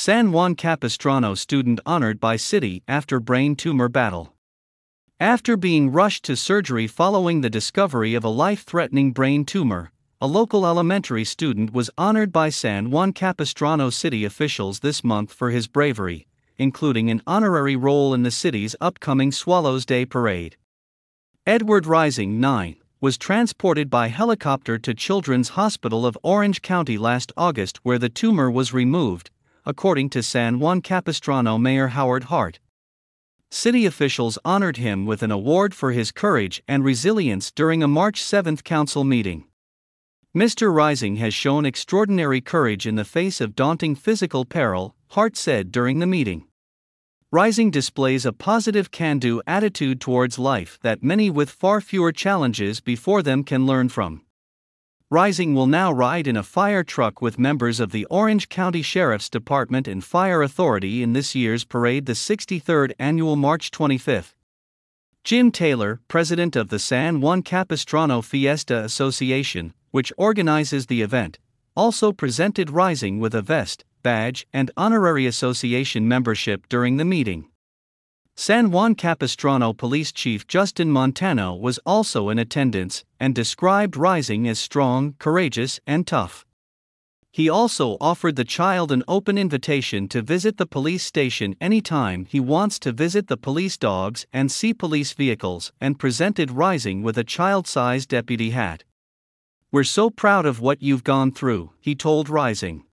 San Juan Capistrano student honored by city after brain tumor battle. After being rushed to surgery following the discovery of a life-threatening brain tumor, a local elementary student was honored by San Juan Capistrano city officials this month for his bravery, including an honorary role in the city's upcoming Swallows Day parade. Edward Rising, 9, was transported by helicopter to Children's Hospital of Orange County last August, where the tumor was removed, according to San Juan Capistrano Mayor Howard Hart. City officials honored him with an award for his courage and resilience during a March 7 council meeting. Mr. Rising has shown extraordinary courage in the face of daunting physical peril, Hart said during the meeting. Rising displays a positive can-do attitude towards life that many with far fewer challenges before them can learn from. Rising will now ride in a fire truck with members of the Orange County Sheriff's Department and Fire Authority in this year's parade, the 63rd annual March 25. Jim Taylor, president of the San Juan Capistrano Fiesta Association, which organizes the event, also presented Rising with a vest, badge, and honorary association membership during the meeting. San Juan Capistrano Police Chief Justin Montano was also in attendance and described Rising as strong, courageous, and tough. He also offered the child an open invitation to visit the police station anytime he wants to visit the police dogs and see police vehicles, and presented Rising with a child-sized deputy hat. "We're so proud of what you've gone through," he told Rising.